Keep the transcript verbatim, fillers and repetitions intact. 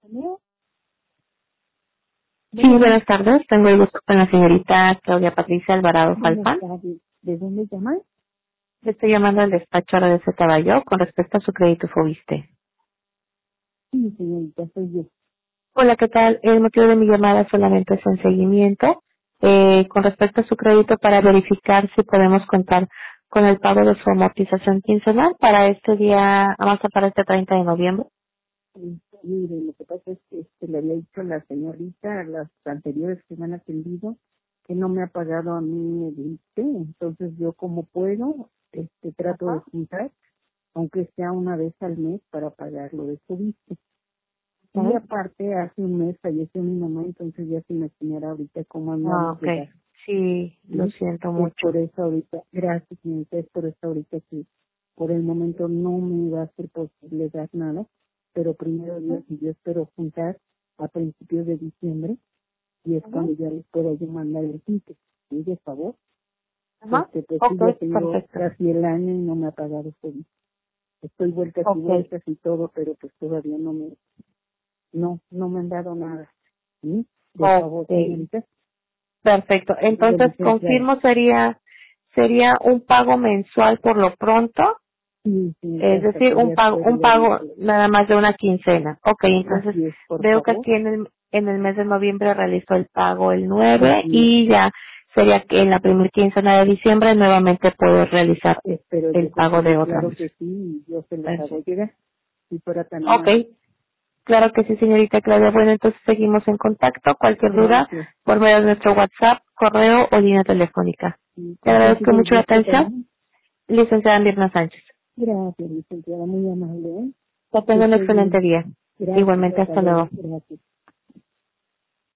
Sí, buenas tardes. Tengo el gusto con la señorita Claudia Patricia Alvarado Falfán. ¿De dónde llaman? Le estoy llamando al despacho ahora de Caballo con respecto a su crédito Fobiste. Sí, señorita, soy yo. Hola, ¿qué tal? El motivo de mi llamada solamente es en seguimiento eh, con respecto a su crédito para verificar si podemos contar con el pago de su amortización quincenal para este día, avanza para este treinta de noviembre. Sí, mire, lo que pasa es que este, le había dicho a la señorita, a las anteriores que me han atendido, que no me ha pagado a mí el I S S S T E, entonces yo como puedo, este, trato de juntar, aunque sea una vez al mes, para pagar lo de su I S S S T E. Y Ujú. aparte, hace un mes falleció mi mamá, entonces ya se me imaginará ahorita cómo Ah, andamos ok. de gasto. Sí, lo ¿Sí? siento Es mucho. por eso ahorita, gracias señorita, es por eso ahorita que por el momento no me va a ser posible dar nada, pero primero Dios, y yo espero juntar a principios de diciembre, y es cuando Ujú. ya les puedo yo mandar el ticket, ¿sí? De favor, Ajá. porque pues sí, Ok, ya tengo perfecto. casi el año y no me ha pagado todo. Estoy vueltas y Ok. vueltas y todo, pero pues todavía no me, no, no me han dado nada, ¿sí? De favor, Ok. señorita, Perfecto. de Entonces, licenciada. confirmo, sería sería un pago mensual por lo pronto, Sí, señorita, es hasta decir, que un ya pago espero un ya pago dice, nada más de una quincena. Ok, entonces así es, por veo que favor. aquí en el en el mes de noviembre realizó el pago el nueve Así es, y ya sería que en la primera quincena de diciembre nuevamente puedo realizar espero el yo que pago sí, de otra claro vez. que sí, y yo se los hago Perfecto. llegar, si fuera tan amable. Ok, claro que sí, señorita Claudia. Bueno, entonces seguimos en contacto. Cualquier duda, Gracias. por medio de nuestro WhatsApp, correo o línea telefónica. ¿Y Te con quién agradezco tuve el mucho la gusto, atención. perdón? Licenciada Mirna Sánchez. Gracias, licenciada, muy amable, ¿eh? Que Que tenga un esté excelente bien. día. Gracias, Igualmente, hasta hasta luego. luego.